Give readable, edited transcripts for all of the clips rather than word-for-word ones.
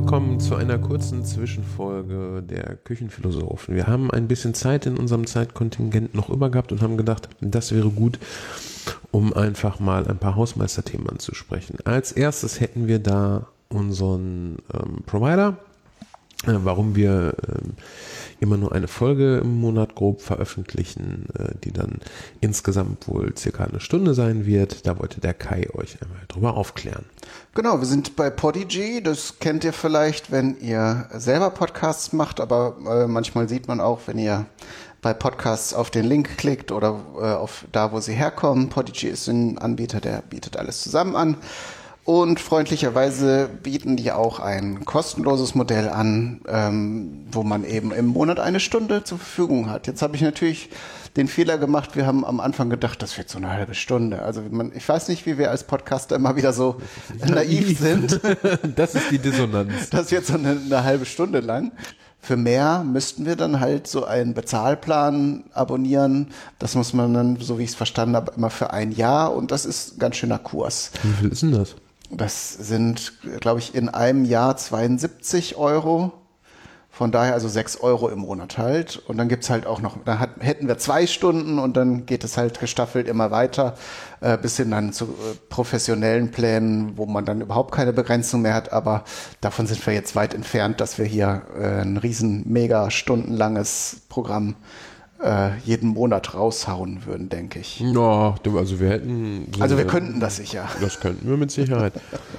willkommen zu einer kurzen Zwischenfolge der Küchenphilosophen. Wir haben ein bisschen Zeit in unserem Zeitkontingent noch über gehabt und haben gedacht, das wäre gut, um einfach mal ein paar Hausmeisterthemen anzusprechen. Als erstes hätten wir da unseren Provider, warum wir immer nur eine Folge im Monat grob veröffentlichen, die dann insgesamt wohl circa eine Stunde sein wird. Da wollte der Kai euch einmal drüber aufklären. Genau, wir sind bei Podigy. Das kennt ihr vielleicht, wenn ihr selber Podcasts macht, aber manchmal sieht man auch, wenn ihr bei Podcasts auf den Link klickt oder auf da, wo sie herkommen. Podigy ist ein Anbieter, der bietet alles zusammen an. Und freundlicherweise bieten die auch ein kostenloses Modell an, wo man eben im Monat eine Stunde zur Verfügung hat. Jetzt habe ich natürlich den Fehler gemacht, wir haben am Anfang gedacht, das wird so eine halbe Stunde. Also ich weiß nicht, wie wir als Podcaster immer wieder so naiv sind. Das ist die Dissonanz. Das wird so eine halbe Stunde lang. Für mehr müssten wir dann halt so einen Bezahlplan abonnieren. Das muss man dann, so wie ich es verstanden habe, immer für ein Jahr. Und das ist ein ganz schöner Kurs. Wie viel ist denn das? Das sind, glaube ich, in einem Jahr 72 Euro. Von daher also 6 Euro im Monat halt. Und dann gibt's halt auch noch, hätten wir 2 Stunden und dann geht es halt gestaffelt immer weiter, bis hin dann zu professionellen Plänen, wo man dann überhaupt keine Begrenzung mehr hat. Aber davon sind wir jetzt weit entfernt, dass wir hier ein riesen, mega stundenlanges Programm jeden Monat raushauen würden, denke ich. Ja, also wir hätten... Also wir könnten das sicher. Das könnten wir mit Sicherheit.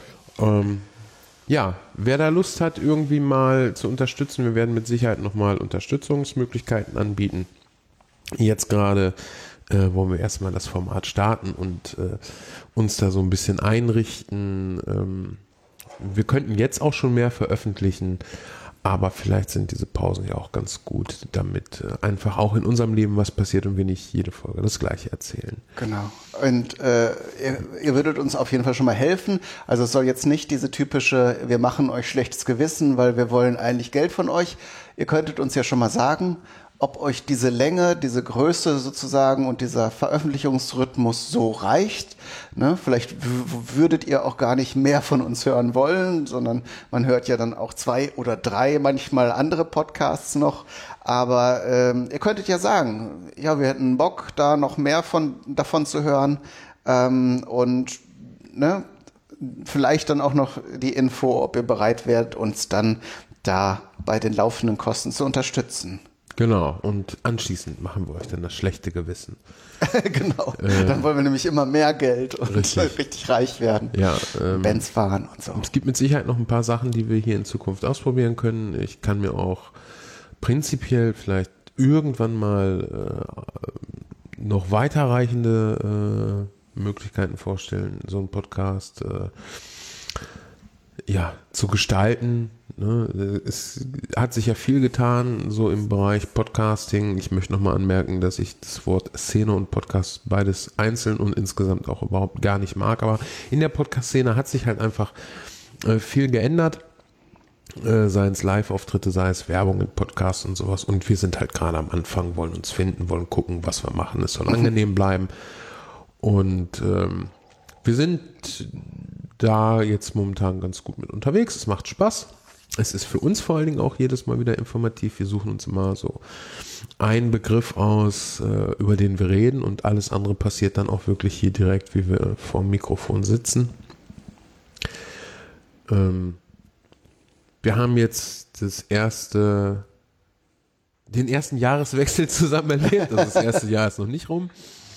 Ja, wer da Lust hat, irgendwie mal zu unterstützen, wir werden mit Sicherheit nochmal Unterstützungsmöglichkeiten anbieten. Jetzt gerade wollen wir erstmal das Format starten und uns da so ein bisschen einrichten. Wir könnten jetzt auch schon mehr veröffentlichen, aber vielleicht sind diese Pausen ja auch ganz gut, damit einfach auch in unserem Leben was passiert und wir nicht jede Folge das Gleiche erzählen. Genau. Und ihr würdet uns auf jeden Fall schon mal helfen. Also es soll jetzt nicht diese typische, wir machen euch schlechtes Gewissen, weil wir wollen eigentlich Geld von euch. Ihr könntet uns ja schon mal sagen, ob euch diese Länge, diese Größe sozusagen und dieser Veröffentlichungsrhythmus so reicht. Ne? Vielleicht würdet ihr auch gar nicht mehr von uns hören wollen, sondern man hört ja dann auch 2 oder 3 manchmal andere Podcasts noch. Aber ihr könntet ja sagen, ja, wir hätten Bock, da noch mehr davon zu hören. Und ne, vielleicht dann auch noch die Info, ob ihr bereit wärt, uns dann da bei den laufenden Kosten zu unterstützen. Genau, und anschließend machen wir euch dann das schlechte Gewissen. Genau, dann wollen wir nämlich immer mehr Geld und richtig reich werden. Ja, Benz fahren und so. Es gibt mit Sicherheit noch ein paar Sachen, die wir hier in Zukunft ausprobieren können. Ich kann mir auch prinzipiell vielleicht irgendwann mal noch weiterreichende Möglichkeiten vorstellen, so einen Podcast zu gestalten. Ne? Es hat sich ja viel getan, so im Bereich Podcasting. Ich möchte nochmal anmerken, dass ich das Wort Szene und Podcast beides einzeln und insgesamt auch überhaupt gar nicht mag. Aber in der Podcast-Szene hat sich halt einfach viel geändert. Sei es Live-Auftritte, sei es Werbung in Podcasts und sowas. Und wir sind halt gerade am Anfang, wollen uns finden, wollen gucken, was wir machen. Es soll angenehm bleiben. Und wir sind da jetzt momentan ganz gut mit unterwegs. Es macht Spaß. Es ist für uns vor allen Dingen auch jedes Mal wieder informativ. Wir suchen uns immer so einen Begriff aus, über den wir reden, und alles andere passiert dann auch wirklich hier direkt, wie wir vor dem Mikrofon sitzen. Wir haben jetzt den ersten Jahreswechsel zusammen erlebt. Also das erste Jahr ist noch nicht rum.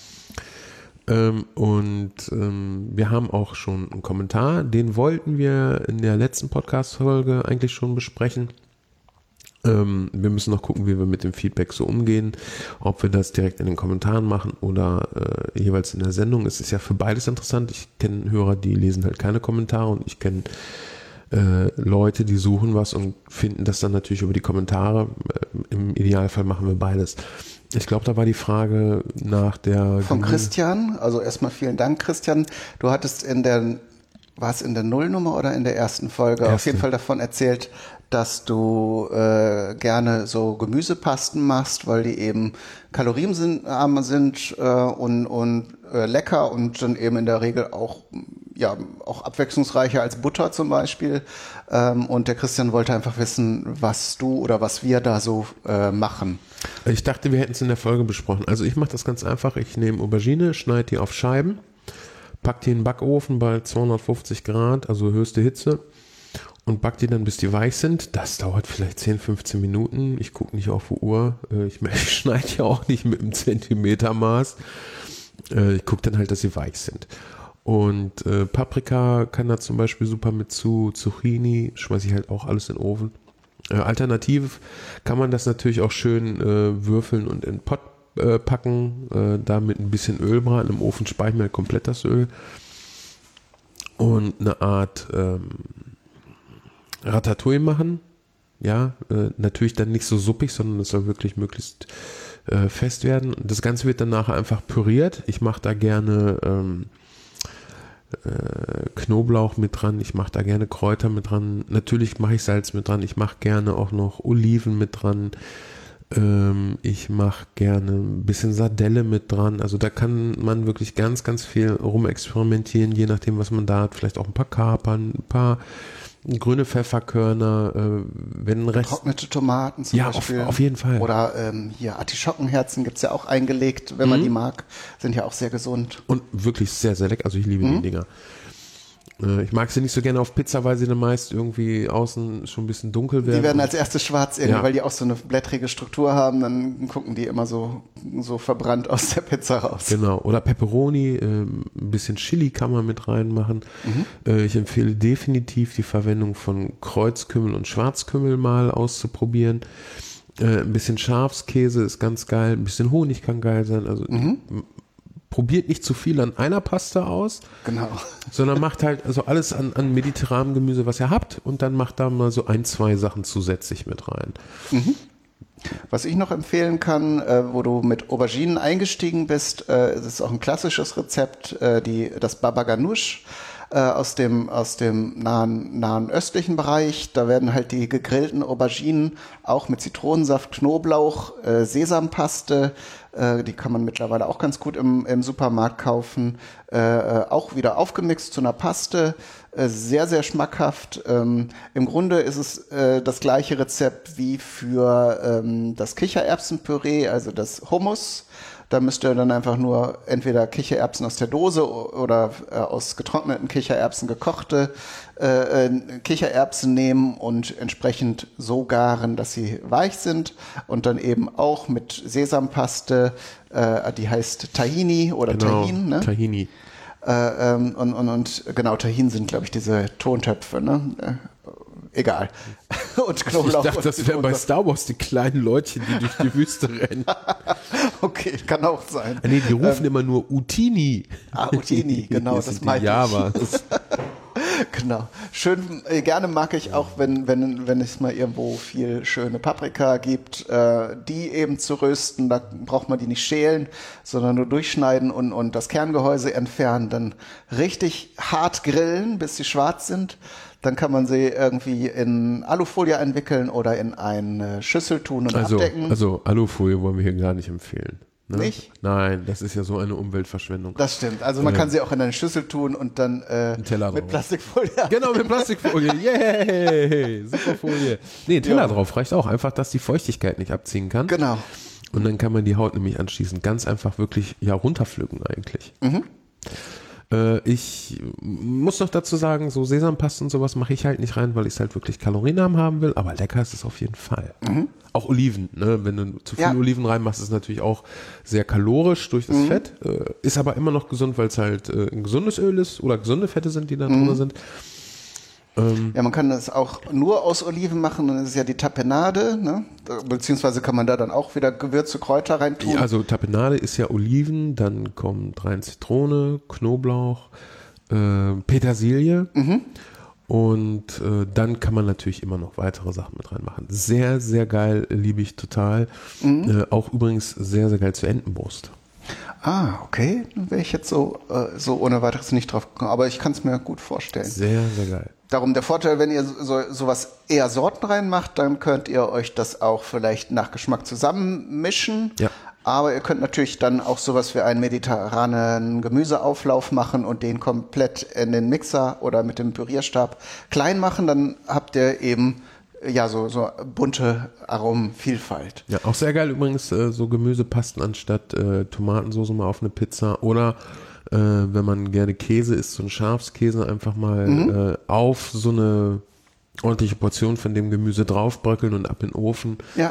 Wir haben auch schon einen Kommentar, den wollten wir in der letzten Podcast-Folge eigentlich schon besprechen. Wir müssen noch gucken, wie wir mit dem Feedback so umgehen, ob wir das direkt in den Kommentaren machen oder jeweils in der Sendung. Es ist ja für beides interessant. Ich kenne Hörer, die lesen halt keine Kommentare, und ich kenne Leute, die suchen was und finden das dann natürlich über die Kommentare. Im Idealfall machen wir beides. Ich glaube, da war die Frage nach der... Von Christian, also erstmal vielen Dank, Christian. Du hattest war es in der Nullnummer oder in der ersten Folge, auf jeden Fall davon erzählt, dass du gerne so Gemüsepasten machst, weil die eben kalorienarm sind und lecker und dann eben in der Regel auch ja auch abwechslungsreicher als Butter zum Beispiel. Und der Christian wollte einfach wissen, was du oder was wir da so machen. Ich dachte, wir hätten es in der Folge besprochen. Also ich mache das ganz einfach. Ich nehme Aubergine, schneide die auf Scheiben, pack die in den Backofen bei 250 Grad, also höchste Hitze, und back die dann, bis die weich sind. Das dauert vielleicht 10, 15 Minuten. Ich gucke nicht auf die Uhr. Ich schneide ja auch nicht mit einem Zentimetermaß. Ich gucke dann halt, dass sie weich sind. Und Paprika kann da zum Beispiel super mit zu, Zucchini, schmeiße ich halt auch alles in den Ofen. Alternativ kann man das natürlich auch schön würfeln und in den Pott packen, da mit ein bisschen Öl braten. Im Ofen speichern wir komplett das Öl. Und eine Art Ratatouille machen. Ja, natürlich dann nicht so suppig, sondern es soll wirklich möglichst fest werden. Das Ganze wird dann nachher einfach püriert. Ich mache da gerne Knoblauch mit dran, ich mache da gerne Kräuter mit dran. Natürlich mache ich Salz mit dran. Ich mache gerne auch noch Oliven mit dran. Ich mache gerne ein bisschen Sardelle mit dran. Also da kann man wirklich ganz, ganz viel rumexperimentieren, je nachdem, was man da hat. Vielleicht auch ein paar Kapern, ein paar grüne Pfefferkörner, wenn ein Rest... Getrocknete Tomaten zum Beispiel. Auf jeden Fall. Oder hier Artischockenherzen gibt es ja auch eingelegt, wenn man die mag. Sind ja auch sehr gesund. Und wirklich sehr, sehr lecker. Also ich liebe die Dinger. Ich mag sie nicht so gerne auf Pizza, weil sie dann meist irgendwie außen schon ein bisschen dunkel werden. Die werden als erstes schwarz irgendwie, weil die auch so eine blättrige Struktur haben. Dann gucken die immer so verbrannt aus der Pizza raus. Genau. Oder Pepperoni, ein bisschen Chili kann man mit reinmachen. Ich empfehle definitiv die Verwendung von Kreuzkümmel und Schwarzkümmel mal auszuprobieren. Ein bisschen Schafskäse ist ganz geil. Ein bisschen Honig kann geil sein. Also probiert nicht zu viel an einer Pasta aus, genau, sondern macht halt also alles an mediterranem Gemüse, was ihr habt, und dann macht da mal so 1, 2 Sachen zusätzlich mit rein. Was ich noch empfehlen kann, wo du mit Auberginen eingestiegen bist, das ist auch ein klassisches Rezept, das Baba Ganoush aus dem nahen östlichen Bereich. Da werden halt die gegrillten Auberginen auch mit Zitronensaft, Knoblauch, Sesampaste, die kann man mittlerweile auch ganz gut im Supermarkt kaufen, auch wieder aufgemixt zu einer Paste. Sehr, sehr schmackhaft. Im Grunde ist es das gleiche Rezept wie für das Kichererbsenpüree, also das Hummus. Da müsst ihr dann einfach nur entweder Kichererbsen aus der Dose oder aus getrockneten Kichererbsen gekochte Kichererbsen nehmen und entsprechend so garen, dass sie weich sind, und dann eben auch mit Sesampaste, die heißt Tahini oder Tahin, ne? Tahini. Und genau, Tahin sind, glaube ich, diese Tontöpfe, ne? Egal. Und Knoblauch. Ich dachte, das wären bei Star Wars die kleinen Leutchen, die durch die Wüste rennen. Okay, kann auch sein. Nee, die rufen immer nur Utini. Utini, genau, das meinte ich. Java. Genau. Schön, gerne mag ich auch, wenn es mal irgendwo viel schöne Paprika gibt, die eben zu rösten. Da braucht man die nicht schälen, sondern nur durchschneiden und das Kerngehäuse entfernen. Dann richtig hart grillen, bis sie schwarz sind. Dann kann man sie irgendwie in Alufolie einwickeln oder in eine Schüssel tun und abdecken. Also Alufolie wollen wir hier gar nicht empfehlen. Ne? Nicht? Nein, das ist ja so eine Umweltverschwendung. Das stimmt. Also man kann sie auch in eine Schüssel tun und dann Teller mit drauf. Plastikfolie. Genau, mit Plastikfolie. Yay! Super Folie. Nee, Teller drauf reicht auch. Einfach, dass die Feuchtigkeit nicht abziehen kann. Genau. Und dann kann man die Haut nämlich anschließend ganz einfach wirklich runterpflücken eigentlich. Ich muss noch dazu sagen, so Sesampaste und sowas mache ich halt nicht rein, weil ich es halt wirklich kalorienarm haben will, aber lecker ist es auf jeden Fall. Auch Oliven, ne? Wenn du zu viel Oliven reinmachst, ist es natürlich auch sehr kalorisch durch das Fett, ist aber immer noch gesund, weil es halt ein gesundes Öl ist oder gesunde Fette sind, die da drin sind. Ja, man kann das auch nur aus Oliven machen, dann ist es ja die Tapenade, ne? Beziehungsweise kann man da dann auch wieder Gewürze, Kräuter reintun. Ja, also Tapenade ist ja Oliven, dann kommt rein Zitrone, Knoblauch, Petersilie und dann kann man natürlich immer noch weitere Sachen mit reinmachen. Sehr, sehr geil, liebe ich total. Auch übrigens sehr, sehr geil zur Entenbrust. Ah, okay. Dann wäre ich jetzt so ohne weiteres nicht drauf gekommen. Aber ich kann es mir gut vorstellen. Sehr, sehr geil. Darum der Vorteil, wenn ihr sowas eher Sorten reinmacht, dann könnt ihr euch das auch vielleicht nach Geschmack zusammenmischen. Ja. Aber ihr könnt natürlich dann auch sowas wie einen mediterranen Gemüseauflauf machen und den komplett in den Mixer oder mit dem Pürierstab klein machen. Dann habt ihr eben so bunte Aromenvielfalt. Ja, auch sehr geil übrigens, so Gemüsepasten anstatt Tomatensauce mal auf eine Pizza oder wenn man gerne Käse isst, so ein Schafskäse einfach mal auf so eine ordentliche Portion von dem Gemüse draufbröckeln und ab in den Ofen. Ja.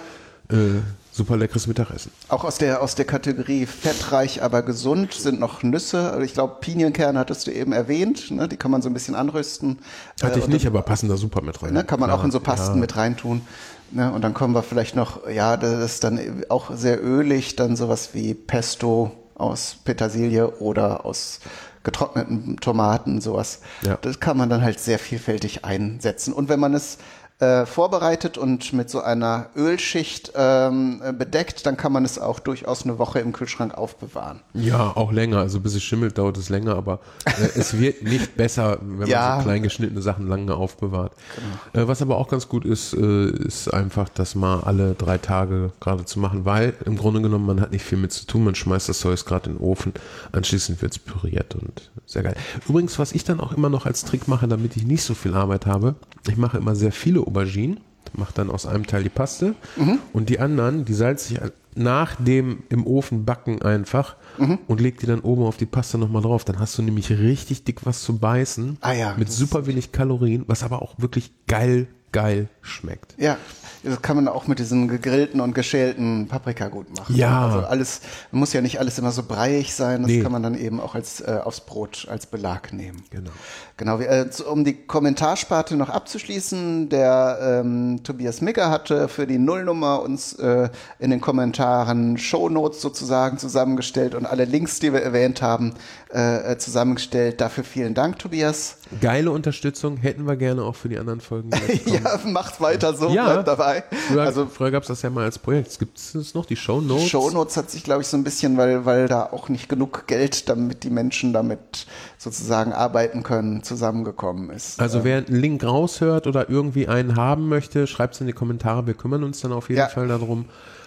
Super leckeres Mittagessen. Auch aus der Kategorie fettreich, aber gesund sind noch Nüsse. Also ich glaube, Pinienkerne hattest du eben erwähnt. Ne? Die kann man so ein bisschen anrösten. Hatte ich nicht, aber passen da super mit rein. Ne? Kann man auch in so Pasten mit reintun. Ne? Und dann kommen wir vielleicht noch, das ist dann auch sehr ölig, dann sowas wie Pesto aus Petersilie oder aus getrockneten Tomaten, sowas. Ja. Das kann man dann halt sehr vielfältig einsetzen. Und wenn man es vorbereitet und mit so einer Ölschicht bedeckt, dann kann man es auch durchaus eine Woche im Kühlschrank aufbewahren. Ja, auch länger. Also bis es schimmelt, dauert es länger, aber es wird nicht besser, wenn man so klein geschnittene Sachen lange aufbewahrt. Genau. Was aber auch ganz gut ist, ist einfach, das mal alle 3 Tage gerade zu machen, weil im Grunde genommen man hat nicht viel mit zu tun. Man schmeißt das Zeug gerade in den Ofen, anschließend wird es püriert und sehr geil. Übrigens, was ich dann auch immer noch als Trick mache, damit ich nicht so viel Arbeit habe, ich mache immer sehr viele Auberginen, mache dann aus einem Teil die Paste und die anderen, die salze ich nach dem im Ofen backen einfach und leg die dann oben auf die Paste nochmal drauf. Dann hast du nämlich richtig dick was zu beißen mit super wenig Kalorien, was aber auch wirklich geil schmeckt. Ja, das kann man auch mit diesen gegrillten und geschälten Paprika gut machen. Ja. Also alles, muss ja nicht alles immer so breiig sein, das kann man dann eben auch aufs Brot als Belag nehmen. Genau, um die Kommentarsparte noch abzuschließen, der Tobias Migger hatte für die Nullnummer uns in den Kommentaren Shownotes sozusagen zusammengestellt und alle Links, die wir erwähnt haben, zusammengestellt. Dafür vielen Dank, Tobias. Geile Unterstützung, hätten wir gerne auch für die anderen Folgen. Ja, macht weiter so, bleibt dabei. Früher gab es das ja mal als Projekt. Gibt es noch die Shownotes? Shownotes hat sich, glaube ich, so ein bisschen, weil da auch nicht genug Geld, damit die Menschen damit sozusagen arbeiten können, zusammengekommen ist. Also wer einen Link raushört oder irgendwie einen haben möchte, schreibt es in die Kommentare. Wir kümmern uns dann auf jeden Fall darum.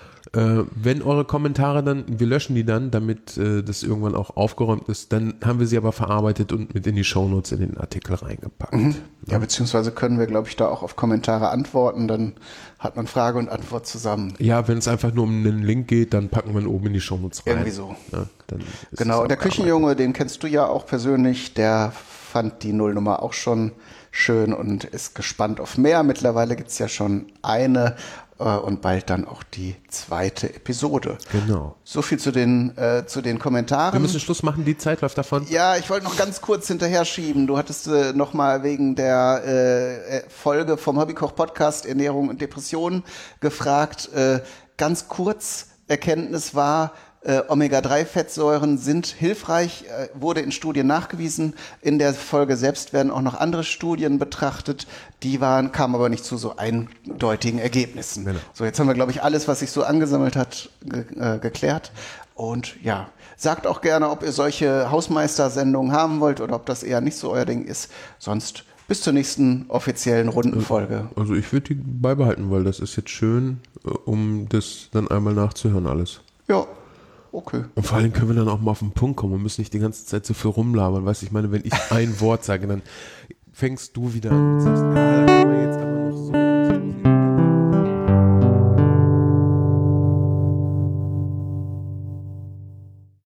Wenn eure Kommentare dann, wir löschen die dann, damit das irgendwann auch aufgeräumt ist, dann haben wir sie aber verarbeitet und mit in die Shownotes in den Artikel reingepackt. Ja, beziehungsweise können wir, glaube ich, da auch auf Kommentare antworten, dann hat man Frage und Antwort zusammen. Ja, wenn es einfach nur um einen Link geht, dann packen wir ihn oben in die Shownotes rein. Irgendwie so. Ja, dann genau, der Küchenjunge, den kennst du ja auch persönlich, der fand die Nullnummer auch schon schön und ist gespannt auf mehr. Mittlerweile gibt es ja schon eine und bald dann auch die 2. Episode. Genau. So viel zu den Kommentaren. Wir müssen Schluss machen, die Zeit läuft davon. Ja, ich wollte noch ganz kurz hinterher schieben. Du hattest noch mal wegen der Folge vom Hobbykoch-Podcast Ernährung und Depressionen gefragt. Ganz kurz, Erkenntnis war, Omega-3-Fettsäuren sind hilfreich, wurde in Studien nachgewiesen. In der Folge selbst werden auch noch andere Studien betrachtet. Die kamen aber nicht zu so eindeutigen Ergebnissen. Genau. So, jetzt haben wir, glaube ich, alles, was sich so angesammelt hat, geklärt. Und ja, sagt auch gerne, ob ihr solche Hausmeistersendungen haben wollt oder ob das eher nicht so euer Ding ist. Sonst bis zur nächsten offiziellen Rundenfolge. Also ich würde die beibehalten, weil das ist jetzt schön, um das dann einmal nachzuhören alles. Ja. Okay. Und vor allem können wir dann auch mal auf den Punkt kommen und müssen nicht die ganze Zeit so viel rumlabern. Weißt du, ich meine, wenn ich ein Wort sage, dann fängst du wieder an und sagst, da können wir jetzt